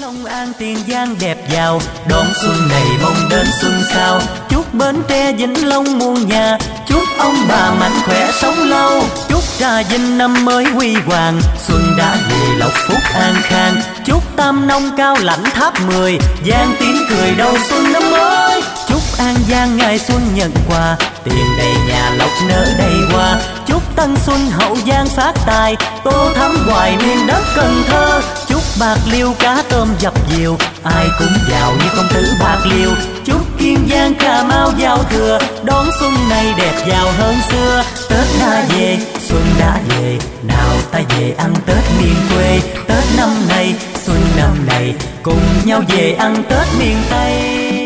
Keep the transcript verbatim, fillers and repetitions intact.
Long An Tiền Giang đẹp giàu, đón xuân này mong đến xuân sau. Chúc Bến Tre Vĩnh Long muôn nhà, chúc ông bà mạnh khỏe sống lâu. Chúc Trà Vinh năm mới huy hoàng, xuân đã về lộc phúc an khang. Chúc Tam Nông Cao Lãnh Tháp Mười, Giang tiếng cười đầu xuân năm mới. Chúc An Giang ngày xuân nhận quà, tiền đầy nhà lộc nở đầy hoa. Chúc Tân Xuân Hậu Giang phát tài, tô thắm hoài miền đất Cần Thơ. Chúc Bạc Liêu cá tôm dập dìu, ai cũng giàu như công tử Bạc Liêu. Chúc Kiên Giang Cà Mau giao thừa, đón xuân này đẹp giàu hơn xưa. Tết đã về, xuân đã về, nào ta về ăn Tết miền quê. Tết năm nay, xuân năm này, cùng nhau về ăn Tết miền Tây.